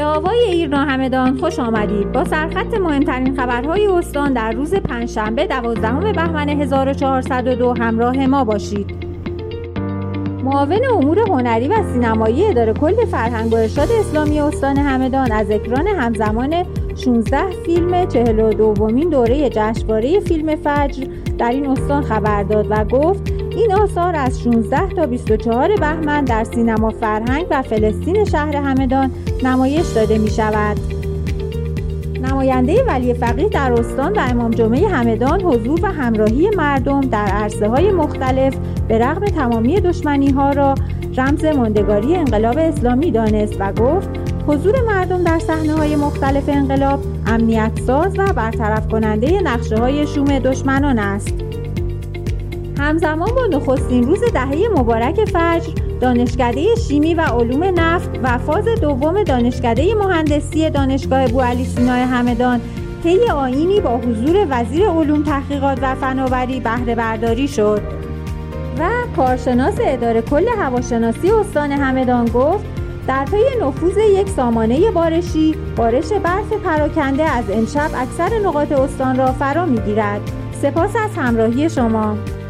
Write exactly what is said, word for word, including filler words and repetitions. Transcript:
به آوای ایرنا همدان خوش آمدید. با سرخط مهمترین خبرهای استان در روز پنجشنبه دوازدهم بهمن هزار و چهارصد و دو همراه ما باشید. معاون امور هنری و سینمایی اداره کل فرهنگ و ارشاد اسلامی استان همدان از اکران همزمان شانزده فیلم چهل و دومین دوره جشنواره فیلم فجر در این استان خبر داد و گفت این آثار از شانزده تا بیست و چهار بهمن در سینما فرهنگ و فلسطین شهر همدان نمایش داده می شود. نماینده ولی فقیه در استان و امام جمعه همدان حضور و همراهی مردم در عرصه‌های مختلف به رغم تمامی دشمنی‌ها را رمز ماندگاری انقلاب اسلامی دانست و گفت حضور مردم در صحنه‌های مختلف انقلاب امنیت ساز و برطرف کننده نقشه‌های شوم دشمنان است. همزمان با نخستین روز دهه مبارک فجر، دانشکده شیمی و علوم نفت و فاز دوم دانشکده مهندسی دانشگاه بوعلی سینای همدان طی آیینی با حضور وزیر علوم تحقیقات و فناوری بهره برداری شد و کارشناس اداره کل هواشناسی استان همدان گفت در پی نفوذ یک سامانه بارشی، بارش برف پراکنده از امشب اکثر نقاط استان را فرا می‌گیرد. سپاس از همراهی شما.